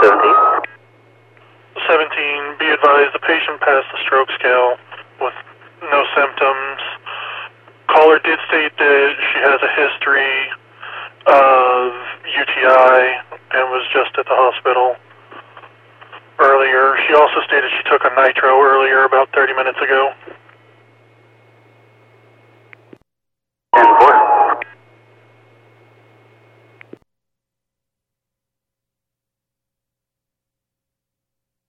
17, be advised the patient passed the stroke scale with no symptoms. Caller did state that she has a history of UTI and was just at the hospital earlier. She also stated she took a nitro earlier, about 30 minutes ago.